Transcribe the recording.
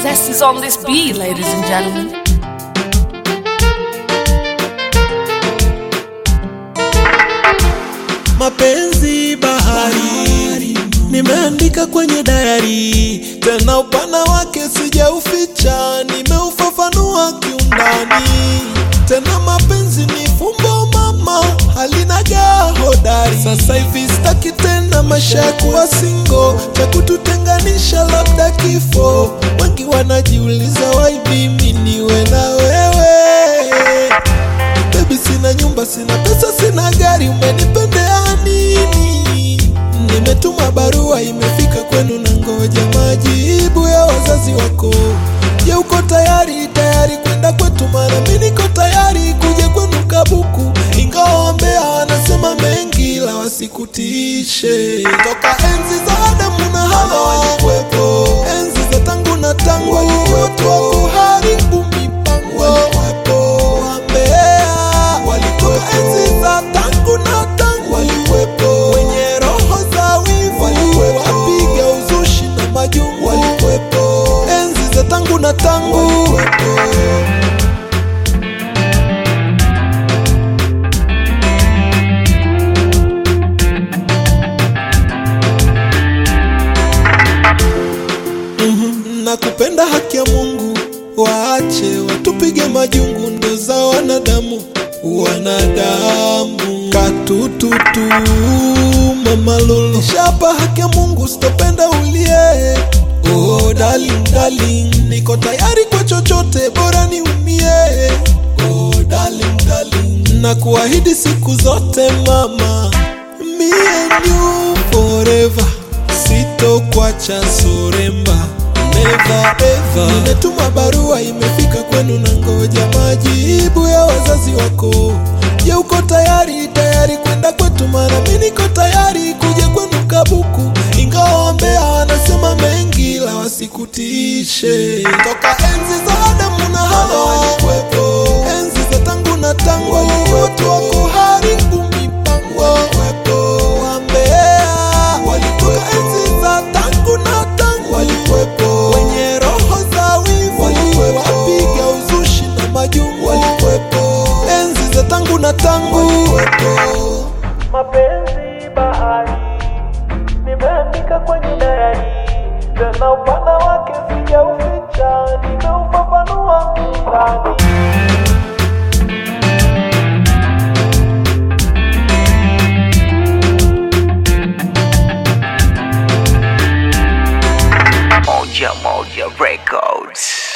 Zest is on this beat, ladies and gentlemen. Mapenzi bahari, nimeandika kwenye diary, tena upana wake sijauficha, nimeufafanua kiundani. Tena mapenzi ni fumbo mama, halinaga hodari. Sasa hivi sitaki tena maisha ya kuwa single, cha kututenganisha labda kifo. Wengi wanajiuliza why mimi niwe na wewe. Baby, sina nyumba, sina pesa, sina gari, umenipendea nini? Nimetuma barua, imefika kwenu, na ngoja majibu ya wazazi wako. Je, uko tayari kwenda kwetu? Maana mimi niko tayari kuja kwenu Kabuku. Ingawa Mbeya wanasema mengi, la wasikutishe. Toka enzi za Adamu na Hawa walikuwepo, enzi za tangu na tangu walikuwepo, kuharibu mipango walikuwepo. Wambea walikuwepo, enzi za tangu na tangu walikuwepo, wenye roho za wivu walikuwepo, wapiga uzushi na majungu walikuwepo, enzi za tangu na tangu walikuwepo. Nakupenda, haki ya Mungu, waache watupige majungu, ndo za wanadamu. Katututu mama lolo, shapa haki ya Mungu, sitopenda ulie. Oh darling, darling, niko tayari kwa chochote, bora niumie. Oh darling, darling, na kuahidi siku zote mama, me and you forever, sitokuacha soremba, never ever. Nimetuma barua, imefika kwenu, na ngoja majibu ya wazazi wako. Je, uko tayari kwenda kwetu? Maana mimi niko tayari kuja kwenu Kabuku. Ingawa Mbeya wanasema mengi, la wasikutishe. Toka enzi za Adamu na Hawa walikuwepo, enzi za tangu na tangu walikuwepo, kuharibu mipango walikuwepo. Wambea walikuwepo, enzi za tangu na tangu walikuwepo, wenye roho za wivu walikuwepo, wapiga uzushi na majungu walikuwepo, enzi za tangu na tangu walikuwepo. Mapenzi bahari, nimeandika kwenye diary, tena upana wake sijauficha, nimeufafanua kiundani. Moja Records.